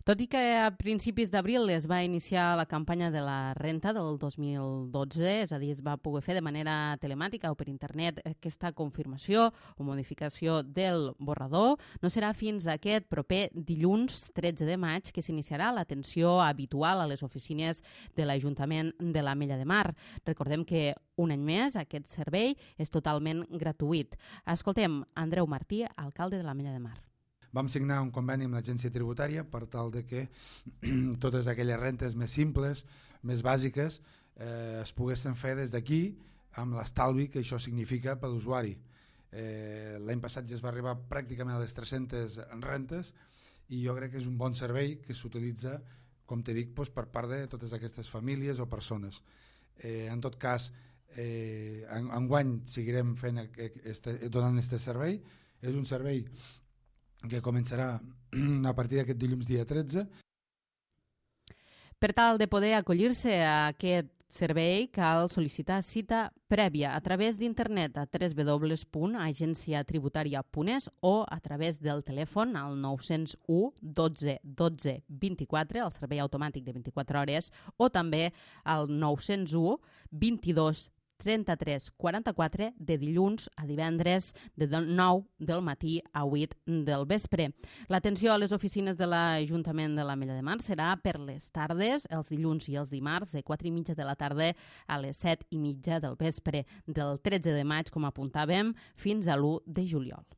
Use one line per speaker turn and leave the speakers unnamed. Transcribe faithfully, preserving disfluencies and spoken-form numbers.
Tot i que a principis d'abril es va iniciar la campanya de la renta del dos mil dotze, és a dir, es va poder fer de manera telemàtica o per internet aquesta confirmació o modificació del borrador, no serà fins aquest proper dilluns tretze de maig que s'iniciarà l'atenció habitual a les oficines de l'Ajuntament de l'Ametlla de Mar. Recordem que un any més aquest servei és totalment gratuït. Escoltem Andreu Martí, alcalde de l'Ametlla de Mar.
Vam signar un conveni amb l'agència tributària per tal de que totes aquelles rentes més simples, més bàsiques, eh, es poguessin fer des d'aquí amb l'estalvi que això significa per l'usuari. Eh, L'any passat ja es va arribar pràcticament a les tres-centes rentes i jo crec que és un bon servei que s'utilitza, com t'he dit, doncs, per part de totes aquestes famílies o persones. Eh, en tot cas, eh, en, enguany seguirem fent este, donant aquest servei. És un servei que començarà a partir d'aquest dilluns dia tretze.
Per tal de poder acollir-se a aquest servei cal sol·licitar cita prèvia a través d'internet a w w w punt agència tributària punt es o a través del telèfon al nou zero u dotze dotze vint-i-quatre, el servei automàtic de vint-i-quatre hores, o també al nou zero u vint-i-dos trenta-tres quaranta-quatre de dilluns a divendres de nou del matí a vuit del vespre. L'atenció a les oficines de l'Ajuntament de l'Ametlla de Mar serà per les tardes, els dilluns i els dimarts, de quatre i mitja de la tarda a les set i mitja del vespre, del tretze de maig, com apuntàvem, fins a l'u de juliol.